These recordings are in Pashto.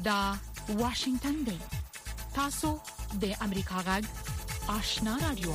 دا واشنگتن دی. تاسو د امریکا غږ آشنا رادیو.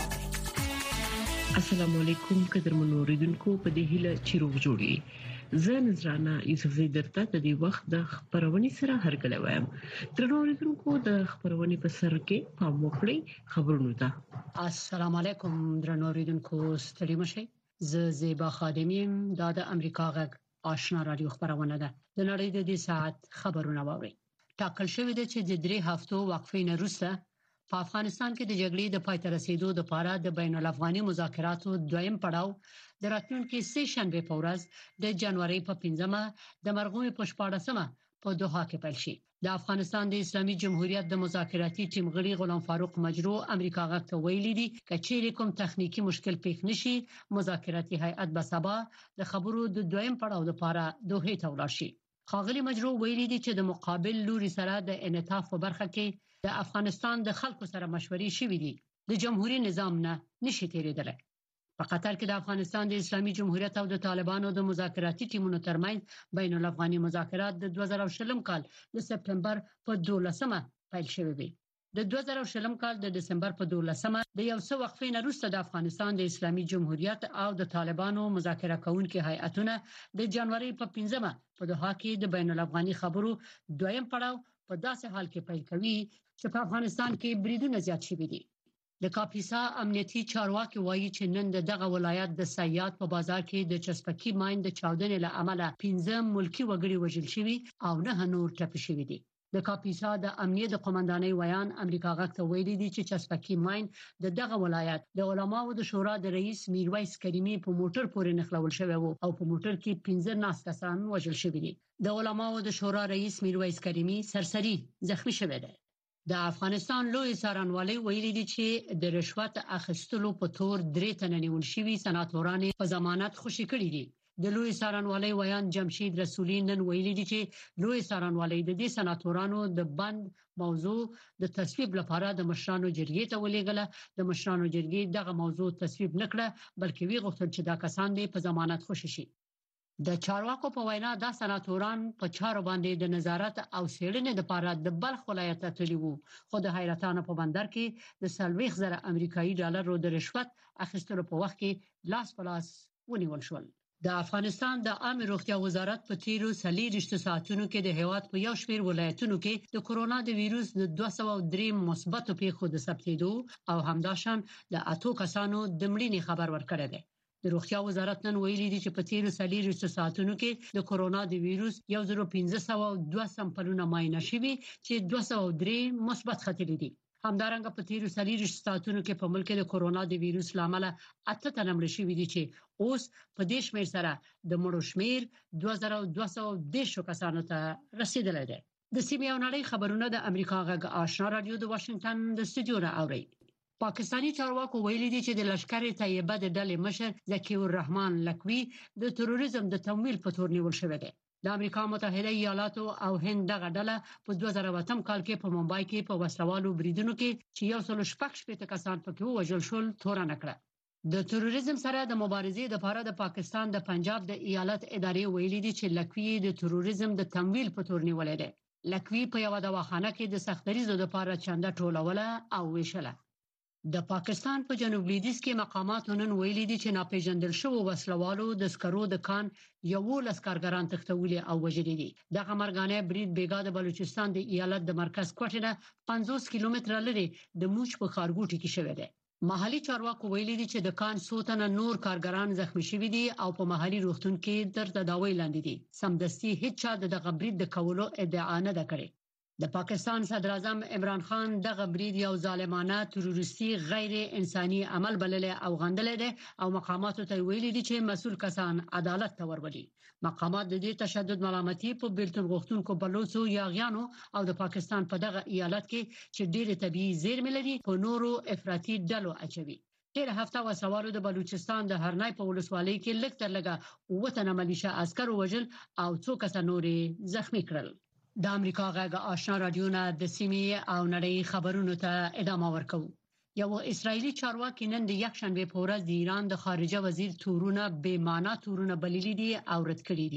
السلام علیکم قدرمنو اوریدونکو، په دې هیله چې روغ جوړی. زه نذرانه یوسفزۍ درته د دې وخت د خبرونې سره هرکلی وایم. درنو اوریدونکو، د خبرونې په سر کې پام وکړئ خبرونو ته. السلام علیکم درنو اوریدونکو، ستړي مشئ. زه زیبا خادمیم. دا د امریکا غږ آشنا رادیو خبرونه ده. د نړۍ د دې ساعت خبرونه واورئ. ټاکل شوی دی چې د 3 هفتو وقفې نه وروسته په افغانستان کې د جګړې د پای ته رسیدو لپاره د بین الافغاني مذاکراتو دویم پړاو د راتلونکي سه شنبه په ورځ د جنوري په 15مه د مرغومي په 14مه په دوحه کې پیل شي. د افغانستان د اسلامي جمهوریت د مذاکراتي ټیم غړي غلام فاروق مجرو امریکا غږ ته ویلي دي چې کوم تخنیکی مشکل پیښ نشي، مذاکراتي هیئت به سبا د خبرو د دویم پړاو لپاره دوحه ته ولاړ شي. ښاغلي مجرو ویلي دي چې د مقابل لوري سره د انعطاف په برخه کې د افغانستان د خلکو سره مشورې شوې دي. د جمهوریت نظام نه نشي تیریدلی. په قطر کې د افغانستان د اسلامي جمهوریت او د طالبانو د مذاکراتي ټیمونو ترمنځ بین الافغاني مذاکرات د 2020 کال د سپټمبر په 12مه پیل شوي دي. د 2020 کال د دسمبر په 12مه د یو څو وقفې نه وروسته د افغانستان د اسلامي جمهوریت او د طالبانو مذاکره کوونکي هیئتونه د جنوري په 15مه په دوحه کې د بین الافغاني خبرو دویم پړاو په داسې حال کې پیل کوي چې په افغانستان کې بریدونه زیات شوي دي. د کاپیسا امنیتي چارواکي وایي چې نن دغه ولایت د سیاد په بازار کې د چسپکی ماین د چاودنې له امله 15 ملکی وګړي وژل شوي او 9 نور ټپي شوي دي. د کاپیسا د امنیت د قومندانۍ ویان امریکا غږ ته ویلي دي چې چسپکی ماین دغه ولایت د علماو د شورا د رئیس میرویس کریمي په موټر پورې نښلول شوی وو او په موټر کې 15 ناس کسان وژل شوي دي. د علماو د شورا رئیس میرویس کریمي سرسری زخمی شوی دی. د افغانستان لوی څارنوالۍ ویلي دي چې د رشوت اخیستلو په تور 3 تنه نیول شوي سناتوران په ضمانت خوشي کړي دي. د لوی څارنوالۍ ویان جمشید رسولي نن ویلي دي چې لوی څارنوالۍ د دې سناتورانو د بند موضوع د تصویب لپاره د مشرانو جرګې ته ولېږله. د مشرانو جرګې دغه موضوع تصویب نکړه، بلکې وی غوښتل چې دا کسان په ضمانت خوشي شي. د چارواکو په وینا دا سناتوران په چارو باندې د نظارت او څېړنې لپاره د بلخ ولایت ته تللي وو، خو د حیرتانه په بندر کې د 40,000 امریکایي ډالرو د رشوت اخیستلو په وخت کې لاس په لاس ونیول شول. د افغانستان د عامه روغتیا وزارت په تیرو 40 ساعتونو کې د هیواد په یو شمېر ولایتونو کې د کورونا د وایروس د 203 مثبتو پیښو د ثبتېدو او همداشان د 8 کسانو د مړینې خبر ورکړی دی. د روغتیا وزارت نن ویلي دي چې په تیرو 40 ساعتونو کې د کورونا د وایروس 1502 سمپلونه معاینه شوي چې 203 مثبت ختلي دي. همدارنګه په تیرو 40 ساعتونو کې په ملک کې د کورونا د وایروس لامل 8 تنه مړ شوي دي چې اوس په دې شمېر سره د مړو شمېر 2210 کسانو ته رسیدلی دی. د سیمې او نړۍ خبرونه د امریکا غږ آشنا رادیو د واشنگټن د استودیو نه اوري. پاکستانی چارواکو ویلي دي چې د لشکر طیبه د ډلې مشر ذکی الرحمن لکوي د تروریزم د تمویل په تور نیول شوی دی. د امریکا متحده ایالاتو او هند دغه ډله په 2008 کال کې په ممبای کې په وسلوالو بریدونو کې چې 116 کسان پکې وژل شول تورن کړه. د تروریزم سره د مبارزې لپاره د پاکستان د پنجاب د ایالت ادارې ویلي دي چې لکوي د تروریزم د تمویل په تور نیولې ده. لکوي په یو دواخانه کې د سختریزو لپاره چنده ټولوله او ویشله. د پاکستان په جنوب لویدیځ کې مقاماتو نن ویلي دي چې ناپېژندل شوو وسلوالو د سکرو د کان 11 کارګران تښتولي او وژلي دي. دغه مرګانه برید بیګا د بلوچستان د ایالت د مرکز کوټه نه 50 کیلومتره لري د موچ په خارګوټي کې شوی دی. محلي چارواکو ویلي دي چې د کان سوتنه نور کارګران زخمی شوي دي او په محلي روغتون کې تر تداوی لاندې دي. سمدستي هیڅ چا دغه برید د کولو ادعا نه ده کړې. د پاکستان صدر اعظم عمران خان دغه برید یو ظالمانه تروریستي غیر انساني عمل بللی او غندلی دی او مقاماتو ته ویلي دي چې مسؤل کسان عدالت ته ورولي. مقامات د دې تشدد ملامتي په بیلتون غوښتونکو بلوڅو یاغیانو او د پاکستان په دغه ایالت کې چې ډېر طبيعي زیرمې لري په نورو افراطي ډلو اچوي. تیر هفته وسوالو د بلوچستان د هرنای په ولسوالۍ کې لږ تر لږه 9 تنه ملیشه عسكر وژل او 2 کسان نورې زخمی کړل. د امریکا غږ آشنا رادیو نه د سیمې او نړۍ خبرونو ته ادامه ورکوي. یو اسرایلی چارواکي نن د یکشنبه په ورځ د ایران د خارجه وزیر تورونه بې معنا تورونه بللي دي او رد کړي دي.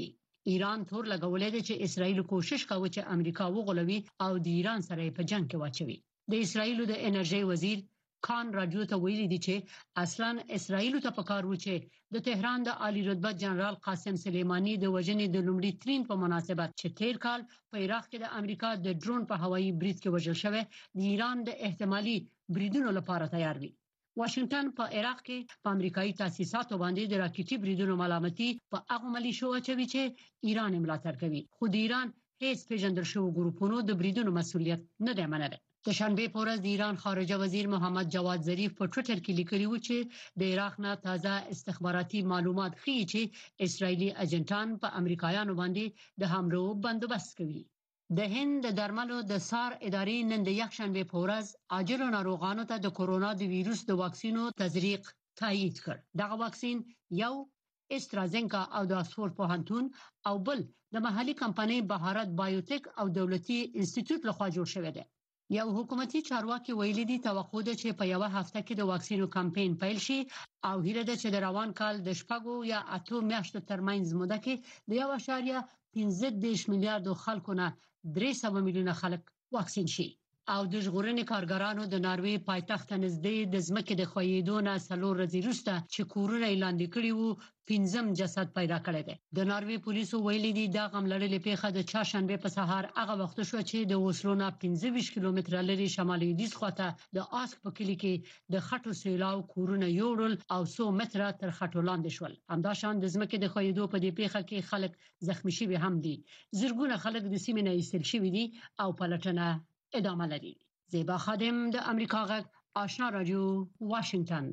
ایران تور لګولې ده چې اسرائیل کوشش کوي چې امریکا وغولوي او د ایران سره په جنگ کې واچوي. د اسرائیل د انرژي وزیر کان راډیو ته ویلي دي چې اصلا اسرائیل ته پکار و چې د تهران د عالی رتبه جنرال قاسم سلیمانی د وژنې د لومړي ترين په مناسبت چې تیر کال په عراق کې د امریکا د ډرون په هوایي برید کې وژل شوی د ایران د احتمالي بریدونو لپاره تیار وي. واشنگټن په عراق کې په امریکایي تاسیساتو باندې د راکټي بریدونو ملامتي په هغه ملیشو اچوي چې ایران ملاتړ کوي، خو د ایران هیڅ پیژندل شوی ګروپونو د بریدونو مسؤلیت نه دی منلی. د شنبه په ورځ د ایران خارجه وزیر محمد جواد ظریف په ټوئیټر کې لیکلی و چې د عراق نه تازه استخباراتي معلومات ښیي چې اسرایلی اجنټان په امریکایانو باندې د حملو بندوبست کوي. د هند د درملو د سار ادارې نن د یکشنبه په ورځ عاجلو ناروغانو ته د کورونا د ویروس د واکسینو تزریق تایید کړ. دغه واکسین یو استرازینکا او د آکسفورد پوهنتون او بل د محلي کمپنۍ بهارت بایوټیک او دولتي انسټیټیوټ لخوا جوړ شوی دی. یو حکومتي چارواکي ویلي دي توقع ده چې په یو هفته کې د واکسینو کمپاین پیل شي او هیله ده چې د روان کال د 8 یا 8 میاشتو ترمنځ موده کې د 1.15 میلیارډ خلکو نه 300 میلیونه خلک واکسین شي. او د ژغورنې کارګرانو د ناروې پایتخت نږدې د ځمکې د خویېدو نه 4 ورځې وروسته چې کورونه اعلان کړي وو 15 جسد پیدا کړی دی. د ناروې پولیسو ویلي دي دا غم لړلې پیښه د چهارشنبه په سهار هغه وخت شو چې د اوسلو نه 25 کیلومتره لري شمالي لویدیځ خواته د آسک په کلی کې د خټو سیلاو کورونه یوړل او 100 متره تر خټو لاندې شول. همداشان د ځمکې د خویېدو په دې پیښه کې خلک زخمی شوي هم دي. زرګونه خلک د سیمې نه ایستل شوي دي او پلټنه ادامه لري. زیبا خادم د امریکا غږ آشنا رادیو واشنگټن.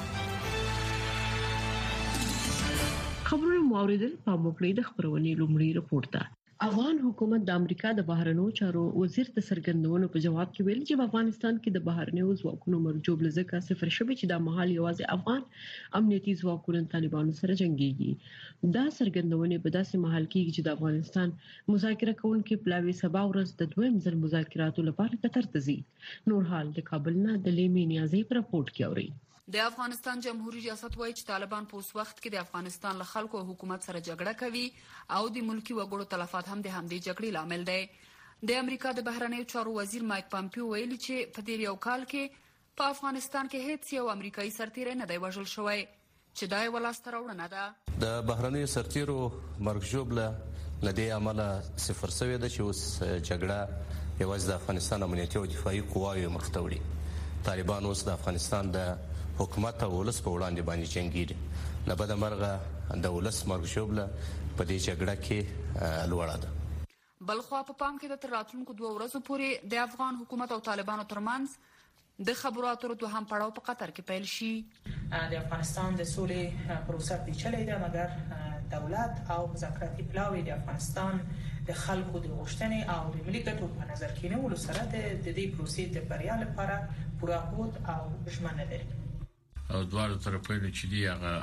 خبرونه موریدل په موکړې د خبرونې لومړی رپورټ ده. افغان حکومت د امریکا د بهرنیو چارو وزیر د سرګندونو په جواب کې ویلي چې په افغانستان کې د بهرنیو ځواکونو مرجوب لزکه صفر شوی چې د محل یوازې افغان امنیتي ځواکونو طالبانو سره جنگيږي. دا سرګندونه په داسې محل کې چې د افغانستان مذاکره کوونکي پلاوی سبا ورځ د دویم ځل مذاکراتو لپاره قطر ته ځي. نور حال د کابل نه د لیمې نیازي په رپورټ کې اوري. د افغانستان جمهوریت ریاست وایي چې طالبان په اوس وخت کې د افغانستان له خلکو او حکومت سره جګړه کوي او د ملکی وګړو تلفات هم د همدې جګړې لامل دی. د امریکا د بهرنیو چارو وزیر مایک پامپیو ویلي چې په دې یو کال کې په افغانستان کې هیڅ یو امریکایي سرتیری نه دی وژل شوی چې دا یو لاس تر وړاندې ده. د بهرنیو سرتیرو مرګ ژوبله لدې عمله صفر شوی ده چې اوس جګړه یوازې د افغانستان امنیتي او دفاعي قواوو مخ ته وړي. طالبان اوس د افغانستان د حکومت او ولس په وړاندې باندې جنگيږي. نه بده مرغه د ولس مرګ ژوبله په دې جګړه کې لوړه ده. بلخوا په پام کې د تر راتلونکو 2 ورځو پورې د افغان حکومت او طالبانو ترمنځ د خبرو اترو دوهم پړاو په قطر کې پیل شي. د افغانستان د سولې پروسه پیچلې ده، مګر دولت او مذاکراتي پلاوی د افغانستان د خلکو د غوښتنې او د ملي ګټو په نظر کې نیولو سره د دې پروسې د بریا لپاره پوره هوډ او ژمنه لري. او دواړو طرفونو چې دی هغه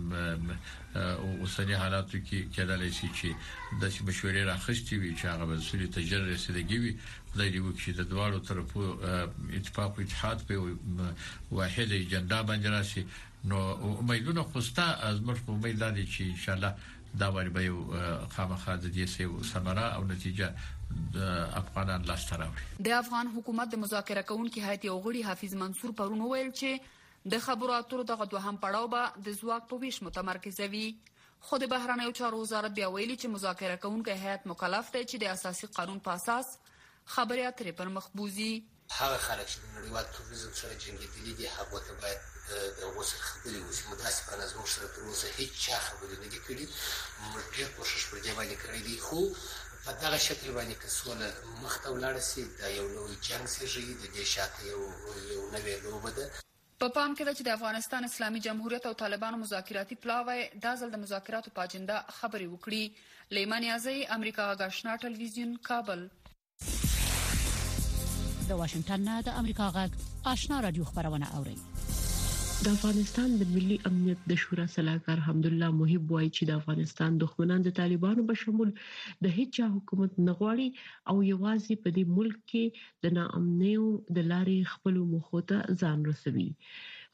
اوسنی حالاتو کې کېدلی شي چې د مشورې راخستې وي چې هغه به سولې ته ژر رسیدګي وي. خدای دې وکړي چې د دواړو طرفو اتفاق او اتحاد په واحد اجنډا باندې راشي. نو امیدونه خوسته از مرخ امید لري چې ان شاء الله دا وری به خامخا د دې ثمره او نتیجه د افغانان لاس ته راوړي. د افغان حکومت د مذاکره کوونکي هیئت یو غړي حافظ منصور پرون ویل چې د خبرو اترو دغه دوهم پړاو به د ځواک په ویش متمرکزوي. خو د بهرنیو چارو وزارت بیا ویلي چې مذاکره کوونکی هیئت مکلف دی چې د اساسي قانون په اساس خبرې اترې پر مخ بوزي. هغه خلک چې د نړیوال تروریزم سره جنګېدلي دي هغه ته باید د غوسه خبرې وشي. متاسفانه زموږ سره تر اوسه هیڅ چا خبرې نه دي کړې. موږ ډېر کوشش پر دې باندې کړی دی، خو په دغه شکل باندې که سوله مخته ولاړه سي دا یو نوی جنګ زېږي. د دې شاته یو نوې لوبه ده. په پام کې ده چې د افغانستان اسلامي جمهوریت او طالبانو مذاکراتي پلاوی دا ځل د مذاکراتو په اجنډا خبرې وکړي. لیمان یازی، امریکا غږ آشنا ټلویزیون، کابل. د واشنگټن نه د امریکا غږ آشنا رادیو خبرونه اوري. د افغانستان د ملي امنیت د شورا سلاکار حمدالله محب وایي چې د افغانستان دښمنان د طالبانو په شمول د هیڅ حکومت نغواړي او یوازې په دې ملک کې د ناامنیو د لارې خپل مخه ته ځان رسوي.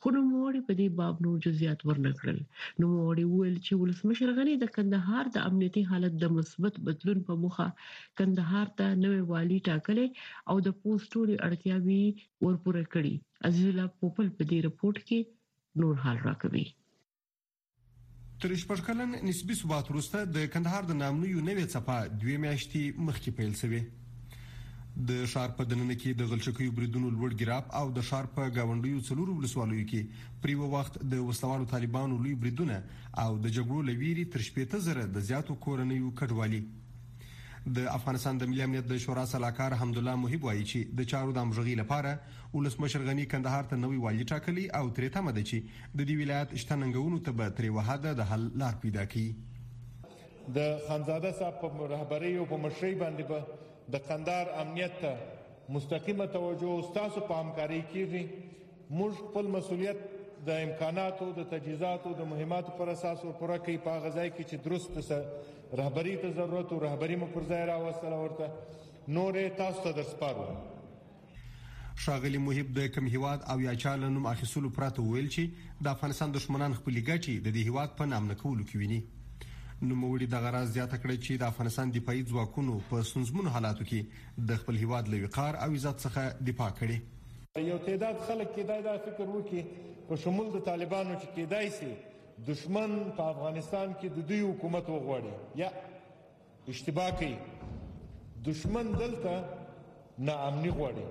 خو نوموړي په دې باب نور جزئیات ورنکړل. نوموړي وویل چې ولسمشر غني د کندهار د امنیتي حالت د مثبت بدلون په موخه کندهار ته نوې والي ټاکلې او د پوسټوري اړتیاوي ورپوره کړي. عزیز الله پوپل په دې رپورت کې نور حال راکوي. تر شپږ کلن نسبي ثبات وروسته د کندهار د نامنویو نوې څپه 2 میاشتې مخکې پیل شوه. د ښار په دننه کې د غلچکیو بریدونو لوړ ګراف او د ښار په گاونډیو څلورو ولسوالیو کې پر یو وخت د وسلوالو طالبانو لوی بریدونه او د جګړو لویری تر 15,000 د زیاتو کورنیو کډوالي. د افغانستان د ملي امنیت د شورا سلاکار حمدالله محب وایي چې د چارو د همغږۍ لپاره ولسمشر غني کندهار ته نوې والي ټاکلي او ترې تمه ده چې د دې ولایت شتننګونو ته به ترې وحده د حل لار پیدا کړي. د خانزاده صاحب په رهبرۍ او په مشرۍ باندې به د کندهار امنیت ته مستقیمه توجه او تاسو په همکاري کېږي. موږ خپل مسؤلیت د امکاناتو د تجهیزاتو د مهماتو پر اساس ورپوره کوي په غځای کې چې درست رهبري ته ضرورت او رهبري مو پر ځای راوستل ورته نورې تاسو ته درسپارو. شاغلی محب د کم هیواد او یا چالنوم اخیسلو پراته ویل چې د افغانستان دښمنان خپل ګټي د دې هیواد په نام نه کولو کې ویني. نو موړي د غراز زیاته کړې چې د افغانستان دفاعي ځواکونو په سنځمنو حالاتو کې د خپل هیواد له وقار او عزت څخه دفاع کړي. یو تعداد خلک کېدای دا فکر وکړي په شمول د طالبانو چې کېدای شي دشمن په افغانستان کې د دوی حکومت وغواړي. یا اشتباه کوي. دشمن دلته ناامني غواړي.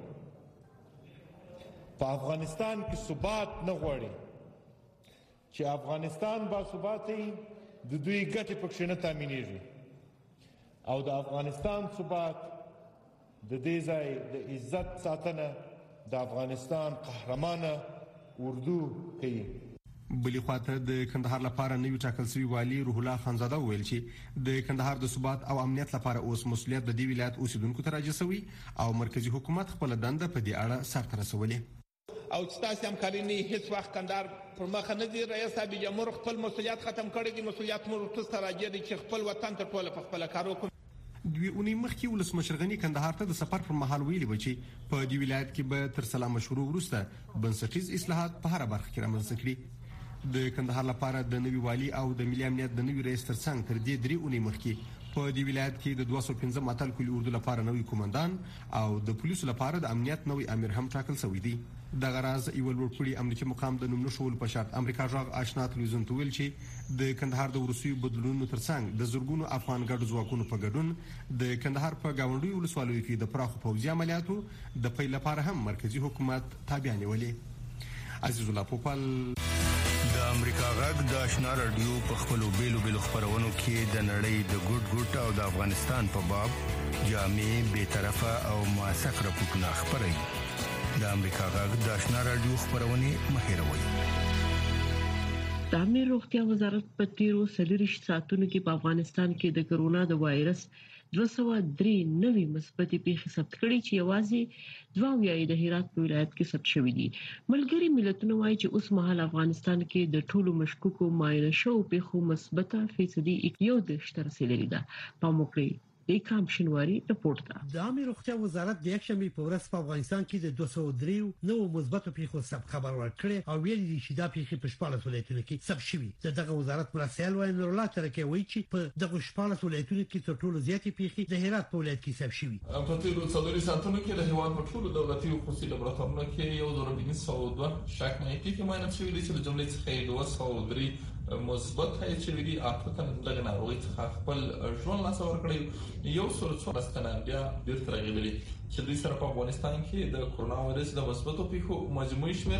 په افغانستان کې ثبات نه غواړي. چې افغانستان با ثبات وي د دوی ګټې پکې نه تامینېږي او د افغانستان ثبات د دې ځای د عزت ساتنه د افغانستان قهرمانه اردو کوي. بلی خواته د کندهار لپاره نوی ټاکل شوی والی روح الله خانزاده ویل چې د کندهار د ثبات او امنیت لپاره اوس مسؤلیت د دې ولایت اوسیدونکو ته راجسوي او مرکزی حکومت خپل دنده په دې اړه سرته رسولې. او تاسو هم کاري نه هیڅ وخت کندهار پر مخ نه دی. رئیس صاحب جمهور خپل مسؤلیت ختم کړی دی. مسؤلیت مو تاسو راځي چې خپل وطن ته ټول په خپل کار وکړي. دوی اونۍ مخکې ولسمشر غني کندهار ته د سفر پر مهال ویلي و چې په دې ولایت کې به تر سلام مشروع وروسته بنسټیز اصلاحات په هر برخه کې رامنځته کړي. د کندهار لپاره د نوي والي او د ملي امنیت د نوي رئیس ترڅنګ تر دې 3 اونۍ مخکې په دې ولایت کې د 215 اتل کلی اردو لپاره نوي کمانډان او د پولیسو لپاره د امنیت نوي امیر هم ټاکل شوی دی. د غراز یو لوړپوړي امنیتي مقام د نوم نشول په شرط امریکا ژغ آشنا تلویزیون ته ویل چې د کندهار د ورسوي بدلونونو ترڅنګ د زورګونو افغان ګډ ځواکونو په ګډون د کندهار په گاونډیو ولسوالیو کې د پراخو پوځي عملیاتو د پیل لپاره هم مرکزی حکومت تابع نیولې. عزیز الله پوپل د امریکا غږ د آشنا رادیو په خپلو بیلو خبرونو کې د نړۍ د ګډ او د افغانستان په باب جامع بی‌طرفه او موثق راپورټونه خبري. د امریکا غږ د آشنا رادیو خبرونه مهیروي. د امیر روغتیا وزارت په تیرو 30 ساعتونو کې په افغانستان کې د کرونا د وایرس 203 نوي مثبتې پیښې ثبت کړې چې یوازې 2 د هرات په ولایت کې ثبت شوې دي. ملګری ملتونه وایي چې اوس مهال افغانستان کې د ټولو مشکوکو معاینه شوو پیښو مثبته فیصدي 1.10 رسیدلې ده. پاموکړي د کام شنواری رپورت ده. د امیر روغتیا وزارت د یکشنبه په ورځ په افغانستان کې د 203 نوو مثبتو پیښو ثبت خبر ورکړي او ویلي دي چې دا پیښې په شپږ ولایتونو کې ثبت شوې. دغه وزارت مرسل وای نور الله ترکه وایي چې په دغه شپږ ولایتونو کې تر ټولو زیاتې پیښې د هرات په ولایت کې ثبت شوې. په تیرو 30 ساعتونو کې د هیواد په ټولو دولتي او خصوصي لابراتوارونو کې 1202 شک نه پیښې معاینه شوې دي چې د جملې څخه 203 مثبت هي چې ویلي اپتن دغه ناروغي څخه خپل ژوند لاس ورکړي. یو سره څو راستنه بیا بیرته راغلي چې د سره په افغانستان کې د کرونا وایرس د مثبتو پیښو مجموعي شمیر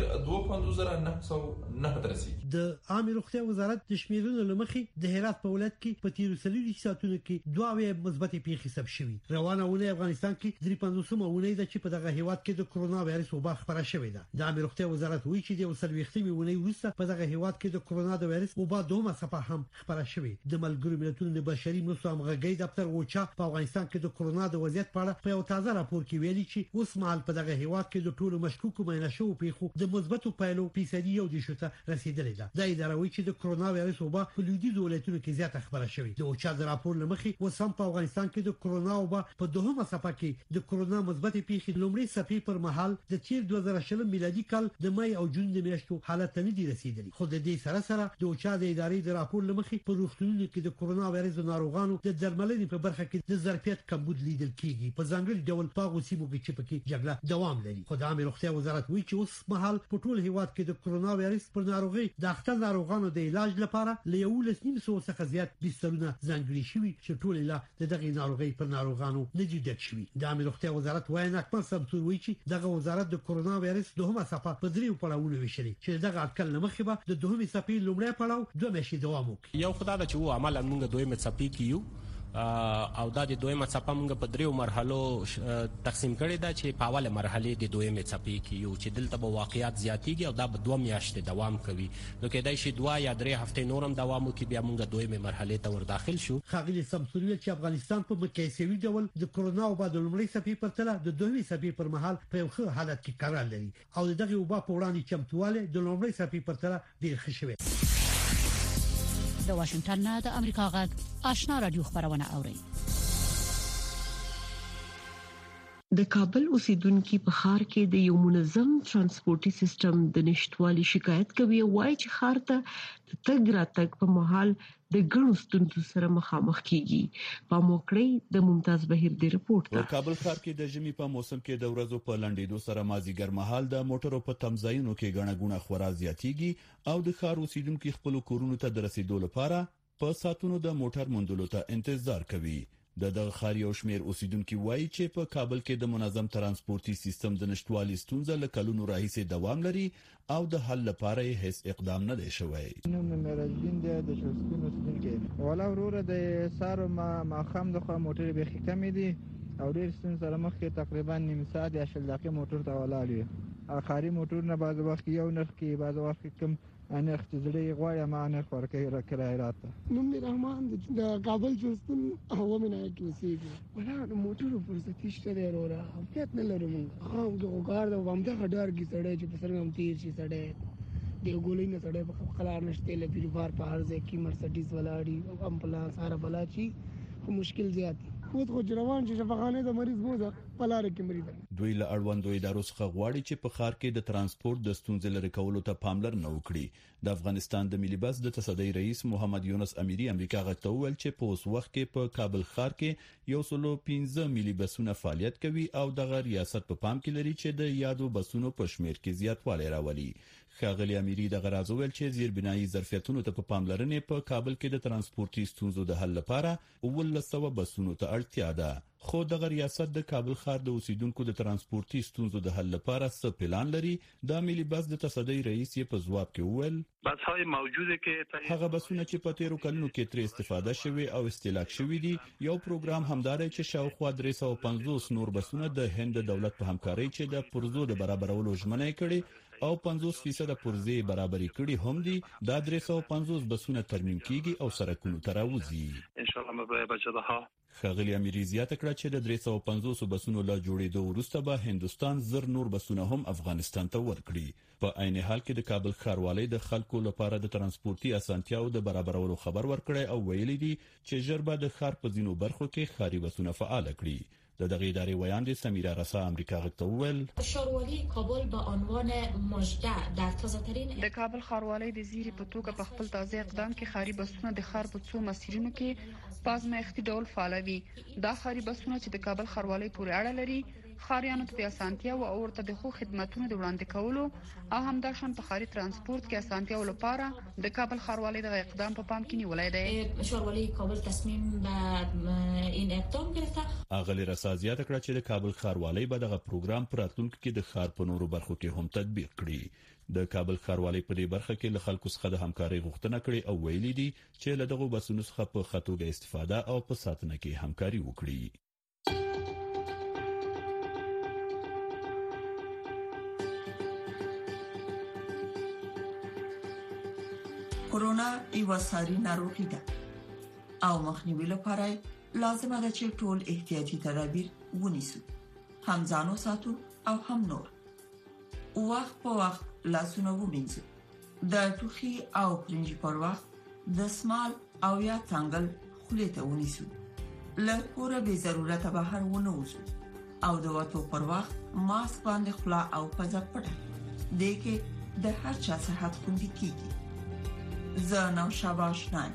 25909 رسیدي. د عامه روغتیا وزارت د شمیرونو لمخې د هرات په ولایت کې په تیرو 30 ساعتونو کې 2 مثبتې پیښې ثبت شوې. روانه ونه افغانستان کې 350 ونه ده چې په دغه هیواد کې د کرونا وایرس وبا خبره شوې ده. د عامه روغتیا وزارت وایي چې د وسلويختمي ونه وروسته په دغه هیواد کې د کرونا د وایرس وبا دومره صفه هم خبره شوې. د ملګرو ملتونو د بشري مرستو همغږي دفتر اوچا په افغانستان کې د کرونا د وضعیت په اړه په یو تازه راپور راپور کې ویلي چې اوس مهال په دغه هیواد کې د ټولو مشکوکو معاینه شوو پیښو د مثبتو پایلو فیصدي یو د شته رسیدلې ده. د اداره وایي چې د کرونا وایرس وبا په لویدیځ ولایتونو کې زیاته خبره شوې. د اوچا د راپور لمخې وسم په افغانستان کې د کرونا وبا په دوهمه صفحه کې د کرونا مثبت پیښې لومړی صفحې پر مهال د تیر 2020 میلادي کال د مای او جون د میاشتو حالت نه دي رسیدلي. خو د دې سره د اوچا د ادارې د راپور لمخې په روغتونونو کې د کرونا وایرس ناروغانو د درملنې په برخه کې د ظرفیت کمبود لیدل کیږي. په ځانګړي ډول په غوسیمو کې چې پکې جګړه دوام لري. خو د عامه روغتیا وزارت وایي چې اوس مهال په ټول هیواد کې د کرونا وایرس پر ناروغي د اختر ناروغانو د علاج لپاره له 1.5 څخه زیات بسترونه ځانګړي شوي چې ټول لا دغه ناروغي پر ناروغانو نه دي ډک شوي. د عامه روغتیا وزارت وایي اکمل سمسور وایي چې دغه وزارت د کرونا وایرس دوهمه صفحه په دریو پړاوونو ویشلې چې دغه اټکل لمخې به د دوهمه صفحې لومړی پړاو 2 میاشتې دوام وکړي. یو خدای د چې عمل موږ دویمه صفحې کیو او د دویمه صفحه موږ په دریو مرحلو تقسیم کړی دا چې په اوله مرحله د دویمه صفحې کې یو چې دلته به واقعیت زیاتیږي او دا به 2 میاشتې دوام کوي. نو کېدای شي 2 یا 3 هفته نورم دوام وکړي بیا موږ دویمه مرحله ته ور داخل شو. خاغلی سمسوریل چې افغانستان په مقایسوي ډول د کرونا او د لومړۍ صفحې په تله د دویمه صفحې پر مهال په یو ښه حالت کې قرار لري او دغه وبا په وړاندې چمتواله د لومړۍ صفحې پر تله ډیر ښه شوی. د واشنگټن نه د امریکا غږ آشنا رادیو خبرونه اوري. د کابل اوسیدونکو په ښار کې د یو منظم ترانسپورتي سیستم د نشټوالي شکایت کوي او وايي چې ښار ته تګ راتګ په محل د ګڼو ستونزو سره مخامخ کیږي. په موکړی د ممتاز بهیر دی رپورت. په کابل ښار کې د ژمي په موسم کې د ورځو په لنډېدو سره مازیګر مهال د موټرو په تمځایونو کې ګڼه ګوڼه خورا زیاتیږي او د ښار اوسیدونکو خپل کورونو ته د رسیدو لپاره په ساتونو د موټر موندلو ته انتظار کوي. د ښار یو شمېر اوسیدونکو وایي چې په کابل کې د منظم ترانسپورتي سیستم د نشټوالي ستونزه له کلونو راهیسې دوام لري او د حل لپاره هیڅ اقدام نه دی شوی. نو مېرزدین د شوسکین اوسیدونکو ولا وروره د سارو ما خام د خو موټر به کم دي او ډیر ستون سره مخکې تقریبا نیم ساعت یا 10 دقیقې موټر ته ولاړ. اخري موټر نه بعض وخت یو نرخ کې بعض وخت کم انا اختزلي غوايا ما انا فركي كرايرات نمني رحمان د کابل جوستون هو من اكوسيږي ولا موټر فرصتي شته ورا هیڅ نه لرم خام کې وګار د وامده خډار کی سړې چې په سر هم تیر شي سړې د ګولې نه سړې په خلار نشته لپاره بار په هر ځای کې مرسډیز ولاړی امبولانس سره بلاچی مشکل زیات خو روان چې شفاخانه د مریض موزه پلاره کې مریض دوی له اړوندو ادارو څخه غواړي چې په ښار کې د ترانسپورت د ستونزې لري کولو ته پاملرنه وکړي. د افغانستان د ملي بس د تصدۍ رئیس محمد یونس امیری امریکا غته ویل چې په اوس وخت کې په کابل ښار کې 115 ملي بسونه فعالیت کوي او د ریاست په پام کې لري چې د یادو بسونو په شمیر کې زیاتوالی راولي. ښاغلي امیری د غراز ویل چې زیربنایي ظرفیتونو ته په پاملرنې په کابل کې د ترانسپورتي ستونزو د حل لپاره 1900 بسونو ته اړتیا ده. خو د ریاست د کابل ښار د اوسیدونکو د ترانسپورتي ستونزو د حل لپاره څه پلان لري. د ملي بس د تصدۍ رئیس یې په ځواب کې وویل بس‌های موجوده کې هغه بسونه چې په تیرو کلونو کې تر استفاده شوي او استهلاک شوي دي یو پروګرام همدار چې شاوخوا 350 نور بسونه د هند دولت په همکارۍ چې د پرزو د برابرولو ژمنه کړې او 50% پرزې برابرۍ کړي هم دي. دا 350 بسونه ترمیم کیږي او سرکونو ته راوځي ان شاء الله مبارک بچدها. ښاغلي امیری زیاته کړه چې د 350 بسونو لا جوړېدو وروسته به هندستان زر نور بسونه هم افغانستان ته ورکړي. په عین حال کې د کابل ښاروالۍ د خلکو لپاره د ترانسپورتي اسانتیاو د برابرولو خبر ورکړی او ویلي دي چې ژر به د ښار په ځینو برخو کې ښاري بسونه فعال کړي. د دغه ادارې ویاند سمیرا رسا امریکا غته ویل ښاروالۍ کابل به عنوان مجده در تازه ترین د کابل ښاروالۍ د زیری په توګه په خپل تازه اقدام کې خاري بسونه د ښار په څو مسیرونو کې پازمایښتي ډول فعالوي. دا خاري بسونه چې د کابل ښاروالۍ پورې اړه لري خاریانو ته د اسانتیا او ورته د خو خدماتونو د وړاندې کولو او همداشان په خاري ترانسپورت کې اسانتیا لپاره د کابل ښاروالۍ د اقدام په پام کې نیولای دی. ښاروالۍ کابل تصمیم به این اقدام گرفته. اغلی رسازیات کړه چې د کابل ښاروالۍ به دغه پروګرام پر راتلونکي کې د ښار په نورو برخو کې هم تطبیق کړي. د کابل ښاروالۍ په دې برخه کې له خلکو څخه د همکارۍ غوښتنه کړې او ویلي دي چې له دغه بسونو څخه په خطوګه استفاده او په ساتنه کې همکاري وکړي. کورونا یو ساري ناروغي ده او مخنیوي لپاره لازمه ده چې ټول احتیاطي تدابیر ونیسو. هم ځان وساتو او هم نور. وخت په وخت لاسونه ومینځو. د ټوخي او پرنجي پر وخت د سمال او یا څنګل خولې ته ونیسو. له کوره به ضرورت بهر ونه وځو او د وټو پر وخت ماسک باندې خلا او پزه پټه دغه د هر چا صحت خوندي کیږي. زه نو شاباش نه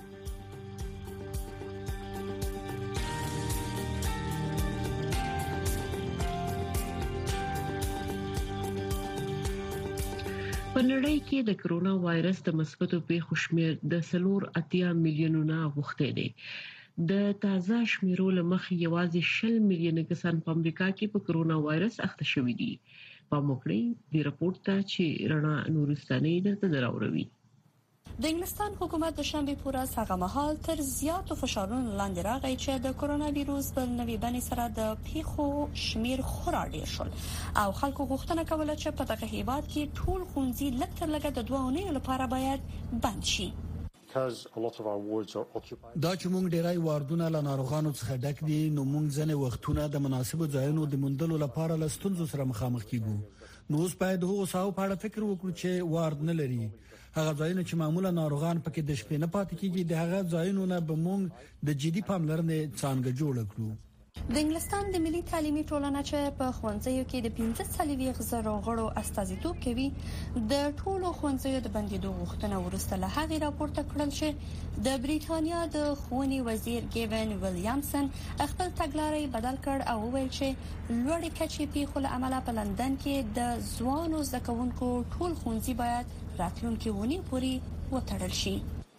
په نړۍ کې د کرونا وایرس د مثبتو پیښو شمېر د 4.8 میلیونونو غوښته دي. د تازه شمیرو لمخې یوازې 10 میلیونه کسان په امریکا کې په کرونا وایرس اخته شوي دي. په موکړې د راپورټ ته چې رڼا نورستاني د دراوروي. د انګلستان حکومت د شنبه پورې هغه مهال تر زیاتو فشارونو لاندې راغی چې د کرونا وایروس په نوې بڼې سره د پیښو شمیر خورا ډیر شول او خلکو غوښتنه کوله چې په دغه هیواد کې ټول ښوونځي لږ تر لږه د 2 اونیو لپاره باید بند شي. دا چې موږ ډیرای واردونه له ناروغانو څخه ډک دي نو موږ ځنه وختونه د مناسبو ځایونو د موندلو لپاره لستونزو سره مخامخ کیږو. نو اوس باید هغه ساو په اړه فکر وکړو چې وارد نه لري. هغه ځایونه چې معمولا ناروغان پکې د شپې نه پاتې کیږي د هغه ځایونو نه به موږ د جدي پاملرنې څنګه جوړ کړو. د انګلستان د ملي تعلیمي ټولنه چې په ښوونځیو کې د 15,000 غړو استازیتوب کوي د ټولو ښوونځیو د بندیدو غوښتنه ورسته له هغه راپورته کړل چې د بریټانیا د ښوونې وزیر ګیون ویلیامسن خپل تګلارې بدل کړ او وویل چې لوړې کچې پیښو له امله په لندن کې د ځوانو زده کوونکو ټول ښوونځي باید راتلونکي ونی پورې وتړل شي.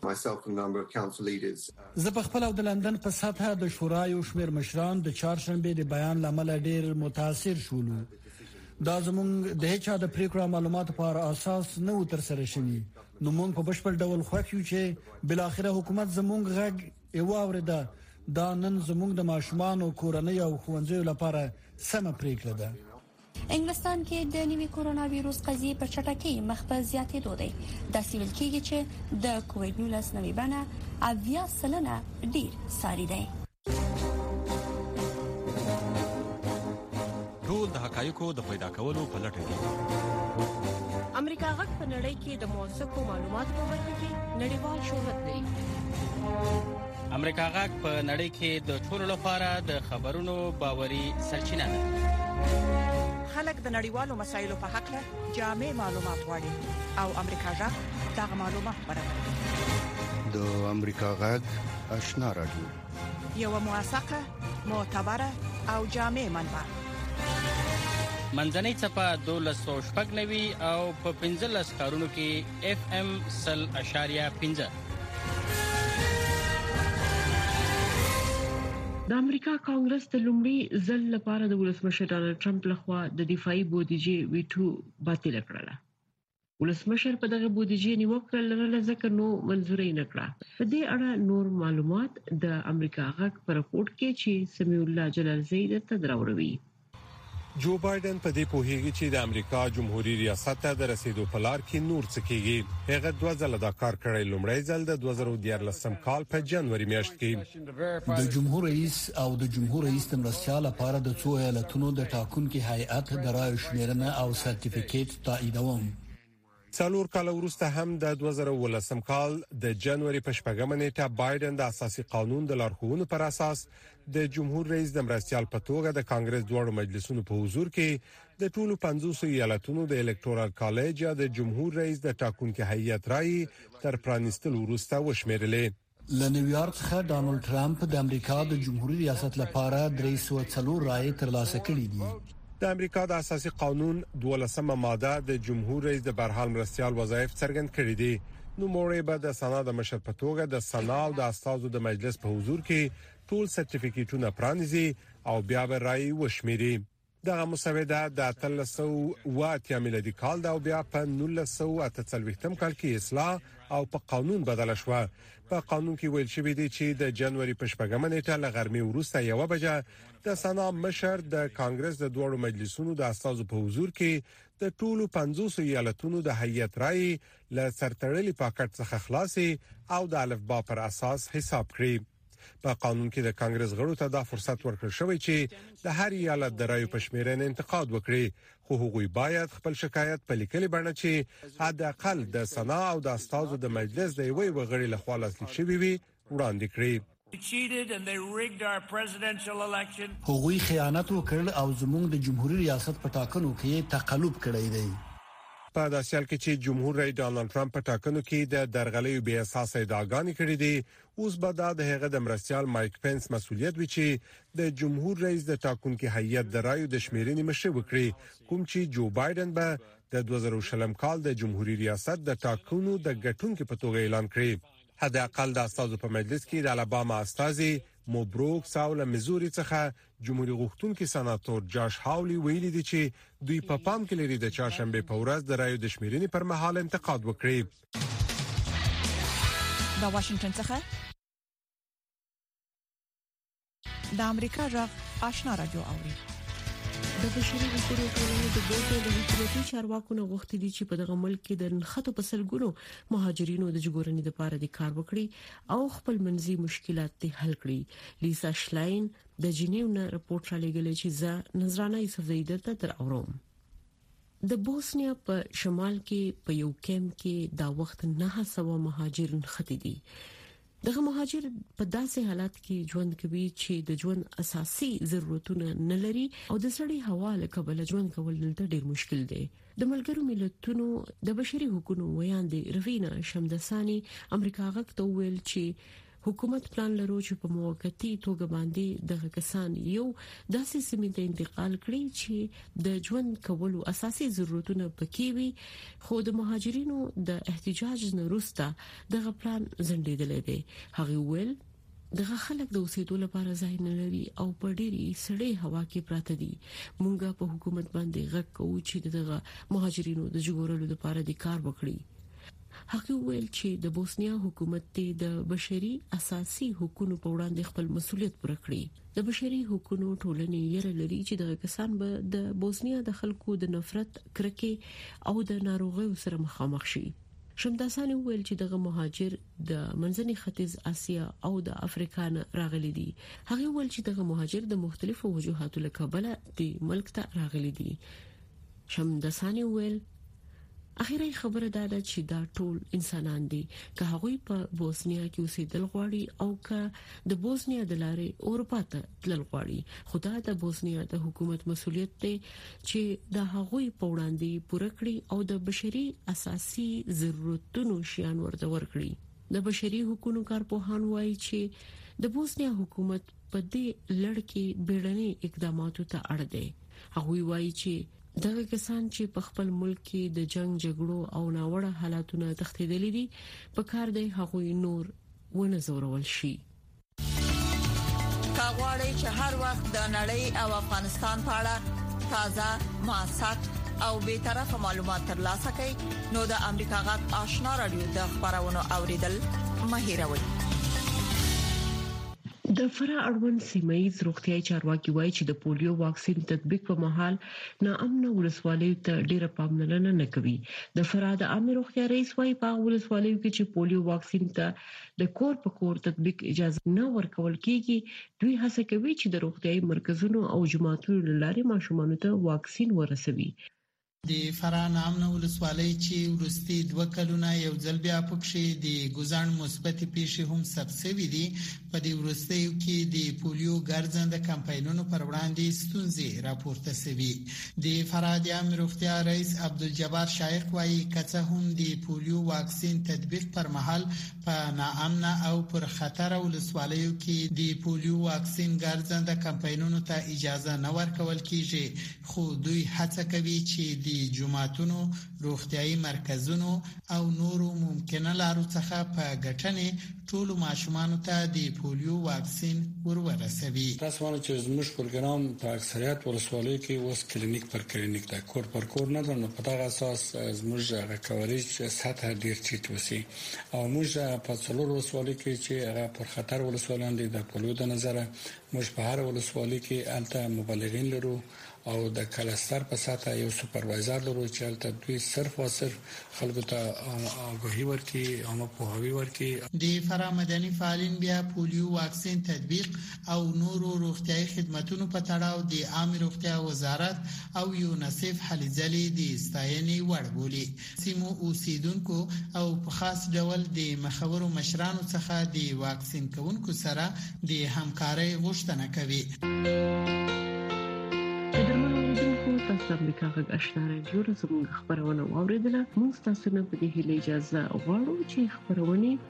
زه په خپل او د لندن په سطح د شورای او شمیر مشران د چهارشنبه د بیان لامل ډیر متاثر شول. دا زموږ د هیڅ د پریکړه معلوماتو پر اساس نه تر سره شوی. نو موږ په بشپړ ډول خوښ یو چې بل اخره حکومت زموږ غږ یو اورده. دا نن زموږ د ماشومان او کورنۍ او ښوونځیو لپاره سم پریکړه ده. انګلستان کې د نوي کرونا وایروس قضیې په چټکۍ مخ په زیاتېدو دی. دا سیول کېږي چې د کووډ-19 نوې بڼه 80% ډیر ساري دی. ټول د حقایقو د پیدا کولو په لټه کې. امریکا غږ په نړۍ کې د موثقو معلوماتو په برخه کې نړیوال شهرت لري. امریکا غږ په نړۍ کې د ټولو لپاره د خبرونو باوري سرچینه ده. خلک د نړیوالو مسایلو په حق له جامع معلومات غواړي او امریکا غږ دا معلومات برابروي. د امریکا غږ آشنا رادیو یو موثقه معتبره او جامع منبع. منځنۍ چپه 1290 او په 15 کارونو کې FM 0.5. د امریکا کانګرس د لومړي ځل لپاره د ولسمشر ډانلډ ټرمپ لخوا د دفاعي بودیجې ویټو باطل کړل. ولسمشر په دغه بودیجې نیوکه لرله ځکه نو منځوري نه کړه. په دې اړه نور معلومات د امریکا غږ په راپورټ کې چې سمیع الله جلالزی د تدراوروي. جو بایدن په دې پوهیږي چې د امریکا جمهوریت ریاست ته د رسیدو په لار کې نور څه کیږي. هغه 2 ځله دا کار کړی. لومړی ځل د 2014 کال په جنوري میاشت کې د جمهور رئیس او د جمهور رئیس د مرستيال لپاره د څو ایالتونو د ټاکنکو هیئت د رائے شمیرنه او سرټیفیکیټ تاییدوم. 4 کال وروسته هم د 2018 کال د جنوري په 8 نیټه بایدن د اساسي قانون د لارښوونو پر اساس د جمهور رئیس د مرستيال په توګه د کانګرس دوه مجلسونو په حضور کې د ټولو 500 ایالتونو د الکتورال کالج یا د جمهور رئیس د ټاکنکو هیئت رائے تر پرانستل وروسته وشمیرلې. ل نیویارک څخه ډانلډ ټرمپ د امریکا د جمهوریت ریاست لپاره 304 رائے ترلاسه کړې دي. د امریکا د اساسي قانون 12مه ماده د جمهور رئیس د برحال مرستيال وظایف څرګند کړې دي. نو موري به د سنا د مشر په توګه د سنا او د استادو د مجلس په حضور کې ټول سرټیفیکیټونه پرانیزي او بیا به رائے وشمیري. دغه مسوده د 1308 میلادي کال دا او بیا په 1948 کال کې اصلاح او په قانون بدل شو. په قانون کې ویل شوی دی چې د جنوري په 8 نیټه ل غرمې وروسته 1 بجه د سنا مشر د کانګرس د دوه مجلسونو د استادو په حضور کې د ټولو 500 ایالتونو د هیئت رائے ل سرتړلي پاکټ څخه خلاصي او د الفبا پر اساس حساب کړی. په قانون کې د کانګرس غړو ته دا فرصت ورکړل شوی چې د هر ایالت د رایو پشمیرنې انتقاد وکړي، خو هغوی باید خپل شکایت په لیکلي بڼه چې حد اقل د سنا او د استازو د مجلس د یوې وغړي لخوا لاسلیک شوی وي وړاندې کړي. هغوی خیانت وکړ او زموږ د جمهوریت ریاست په ټاکنو کې تقلب کړی دی. په داسې حال کې چې جمهور رئیس ډانلډ ټرمپ په ټاکنو کې د درغلیو بې اساسه ادعاګانې کړې دي، اوس به د هغه د مرستيال مایک پنس مسؤلیت وي چې د جمهور رئیس د ټاکنکو هیئت د رایو د شمیرنې مشري وکړي، کوم چې جو بایدن به د 2020 کال د جمهوریت ریاست د ټاکنو د ګټونکو په توګه اعلان کړي. حد اقل د استازو په مجلس کې د الاباما استازي موبروک ساول میزوري څخه جمهوریت غوښتونکي سناتور جاش هاولي ویلي دي چې دوی په پام کې لري د چهارشنبه په ورځ د رایو د شمیرنې پر مهال انتقاد وکړي. د واشنگټن څخه د امریکا غږ آشنا رادیو اوري. د بشري حقوقو ټولنې د ګوتو د حکومتي چارواکو نه غوښتي دي چې په دغه ملک کې د نخښو په سلګونو مهاجرینو د جګورنې لپاره د کار وکړي او خپل منځي مشکلات حل کړي. لیسا شلاین د جنیو نه راپورټ را لګلې چې زه نظرانه یوسفزۍ درته تر اوروم. د بوسنیا په شمال کې په یو کیمپ کې دا وخت 900 مهاجرین ختی دي. دغه مهاجر په داسې حالت کې ژوند کوي چې د ژوند اساسي ضرورتونه نه لري او د سړی هوا له کبله ژوند کول دلته ډیر مشکل دی. د ملګرو ملتونو د بشري حقوقو ویاندې روینا شمدسانی امریکا غږ ته ویل چې حکومت پلان لري چې په موقتی توګه باندې دغه کسان یو داسې سیمې ته انتقال کړي چې د ژوند کولو اساسي ضرورتونه پکې وي، خو د مهاجرینو د احتجاج نه وروسته دغه پلان ځنډیدل دي. هغه ویل دغه خلک د اوسېدو لپاره ځای نه لري او په ډېری سړې هوا کې پراته دي. مونږه په حکومت باندې غږ کوو چې دغه مهاجرینو د جګورلو لپاره د کار وکړي. هغه ویل چې د بوسنیا حکومت د بشري اساسي حقوقو په وړاندې خپل مسؤلیت پوره کړی. د بشري حقوقو ټولنې یې لري چې د کسان به د بوسنیا د خلکو د نفرت، کرکې او د ناروغیو سره مخامخ شي. شمداسانی ویل چې دغه مهاجر د منځني ختیځ اسیا او د افریقا نه راغلي دي. هغه ویل چې دغه مهاجر د مختلفو وجوهاتو له کبله د ملک ته راغلي دي. شمداسانی ویل اخیری خبره ده چې دا ټول انسانان دي، که هغوی په بوسنیا کې اوسېدل غواړي او که د بوسنیا د لارې اروپا ته تلل غواړي. خدا د بوسنیا د حکومت مسؤلیت دی چې د هغوی په وړاندې پوره کړي او د بشري اساسي ضرورتونو شیان ورته ورکړي. د بشري حقوقو کارپوهان وایي چې د بوسنیا حکومت په دې لړ کې بیړني اقداماتو ته اړ دی. هغوی وایي چې دغه کسان چې په خپل ملک کې د جنگ جګړو او ناوړه حالاتونو تښتیدلي دي په کار دی هغوی نور ونه زورول شي. کاغوري چې هر وخت د نړۍ او افغانستان په اړه تازه موثق او به طرفه معلومات ترلاسه کړئ نو د امریکا غږ آشنا رادیو د خبرونو اوریدل مه هیروئ. د فرا اړوند سیمایي روغتيایي چارواکي وایي چې د پولیو واکسین تطبیق په مهال ناامن ولسوالۍ ته ډیره پاملرنه نه کوي. د فرا د عامه روغتیا رئیس وایي په ولسوالیو کې چې پولیو واکسین ته د کور په کور تطبیق اجازه نه ورکول کیږي، دوی هڅه کوي چې د روغتيایي مرکزونو او جمعیتونو لارې ماشومان ته واکسین ورسوي. د فرا نامنه ولسوالۍ چې ورستي 2 کلونه یو ځل بیا پکښې د ګزان مثبت پیښې هم ثبت شوې دي. په دې ورستیو کې د پولیو ګرځنده کمپاینونو پر وړاندې ستونزې راپورته شوې. د فرا د عامه روغتیا رئیس عبدالجبار شایق وایي کڅه هم د پولیو واکسین تطبیق پر مهال په ناامنه او پر خطر ولسوالیو کې د پولیو واکسین ګرځنده کمپاینونو ته اجازه نه ورکول کیږي، خو دوی هڅه کوي چې د جمعیتونو، روغتيایي مرکزونو او نورو ممکنه لارو څخه په ګټنې ټول ماشومان ته د پولیو واکسین ورورسوي. تاسو ونه چې زموږ پروګرام په اکثریت ولسوالیو کې اوس کلینیک پر کلینیک ده، کور پر کور نه ده، نو په دغه اساس زموږ ریکوريج سطح ډیر ټیټ وسی او موږ په څلور ولسوالیو کې چې هغه پر خطر ولسوالیان دي د پولیو د نظر موږ په هر ولسوالۍ کې الته مبلغین لرو او د کلستر په ساته یو سپروایزر لرو چې الته دوی صرف او صرف خلکو ته آگاهي ورکړي او پوهاوی ورکړي. د فرا مدني فعالین بیا پولیو واکسین تطبیق او نورو روغتيایي خدماتو په تړاو د عام روغتیا وزارت او یونیسف هلې ځلې د ستاینې وړ بولي. سیمو اوسیدونکو او په خاص ډول د مخورو مشرانو څخه د واکسین کوونکو سره د همکارۍ غوښتنه کوي. تاسو امریکا غږ آشنا رادیو زموږ خبرونه واوریدله. موږ تاسو نه په دې هیله اجازه غواړو چې خبرونه